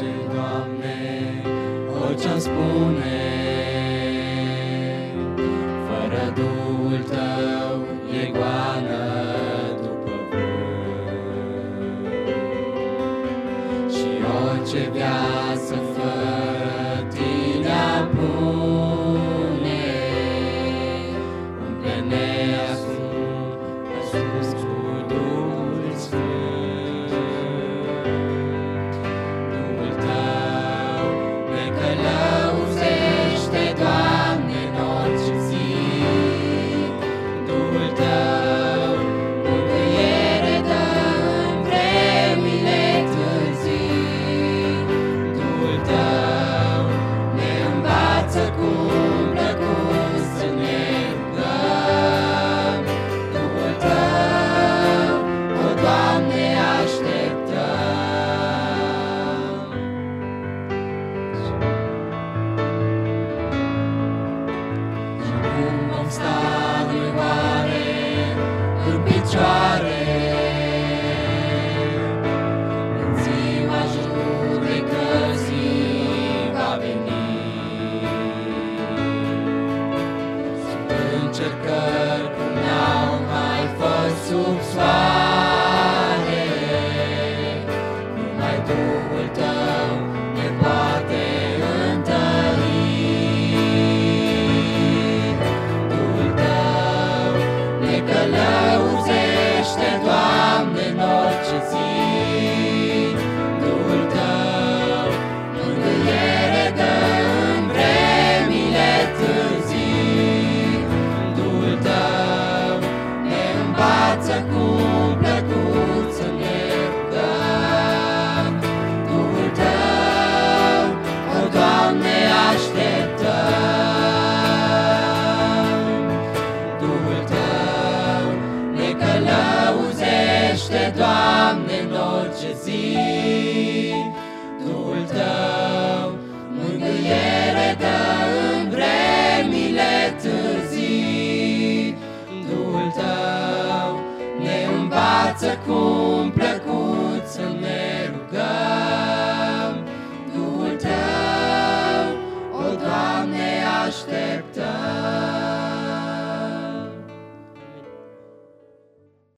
face, Doamne, orice-am spune. Fără Duhul Tău e goană după vânt. Și orice viață fără Tine apune, umple-ne acum sus cu Duhul Sfânt. Duhul Tău ne călăuzește, Doamne, în orice zi. Duhul Tău mângâiere dă în vremile târzii. Duhul Tău ne învață cum plăcut să ne rugăm. Duhul Tău, o Doamne, așteptăm. Și cum vom sta noi oare în picioare în ziua judecății va veni? Sunt încercări cum n-au mai fost sub soare, numai Duhul Tău ne poate întări. Duhul Tău ne călăuzește, Doamne, în orice zi. Duhul Tău mângâiere dă în vremile târzii. Duhul Tău ne învață cum plăcut să ne rugăm. Duhul Tău, o Doamne, așteptăm. Duhul Tău ne călăuzește, Doamne, în orice zi. Duhul Tău mângâiere dă în vremile târzii. Duhul Tău ne învață cum